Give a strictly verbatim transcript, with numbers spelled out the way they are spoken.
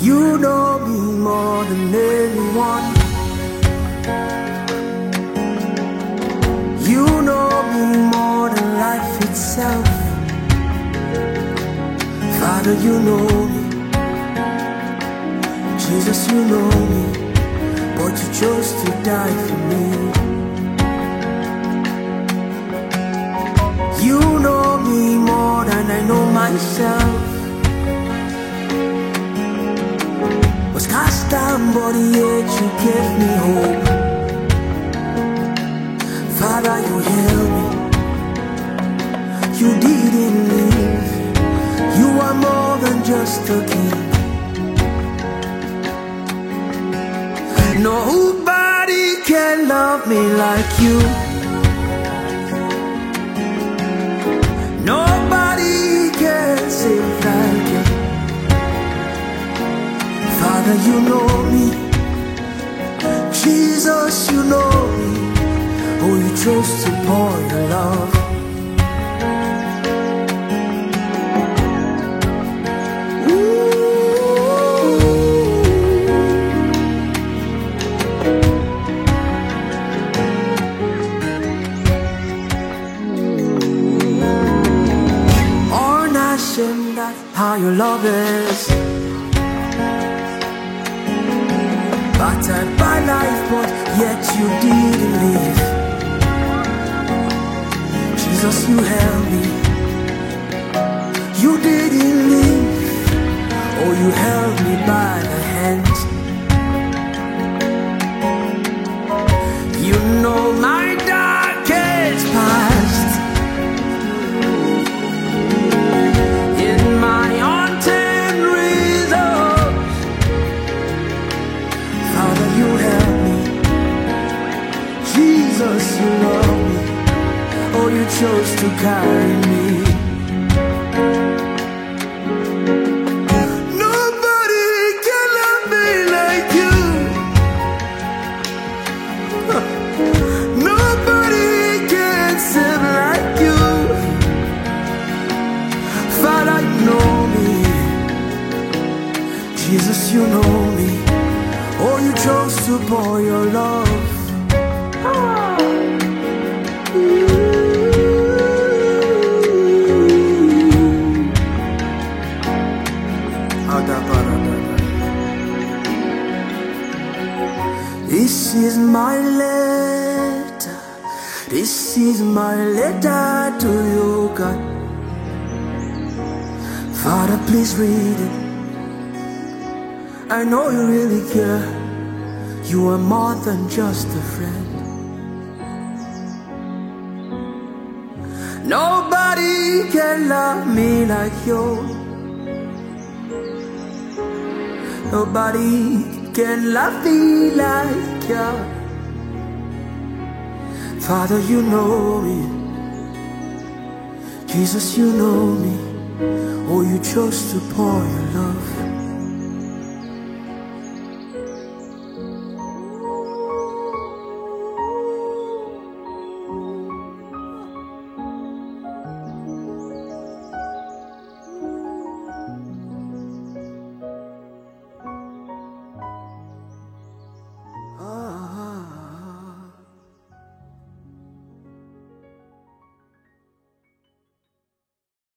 You know me more than anyone. You know me more than life itself. Father, you know me. Jesus, you know me. But you chose to die for me. You know me more than I know myself. Was cast down, but yet you gave me hope. Father, you held me. You didn't leave. You are more than just a king. Nobody can love me like you. Nobody can save like you. Father, you know me. Jesus, you know me. Oh, you chose to pour your love. How your love is battered by life, but yet you didn't leave. Jesus, you held me. You didn't leave. Oh, you held me by the hand. You know my darkest past. Jesus, you love me. Oh, you chose to carry me. Nobody can love me like you. Nobody can save like you. Father, you know me. Jesus, you know me. Oh, you chose to pour your love. This is my letter. This is my letter to you, God. Father, please read it. I know you really care. You are more than just a friend. Nobody can love me like you. Nobody can love me like you. Father, you know me. Jesus, you know me. Oh, you chose to pour your love.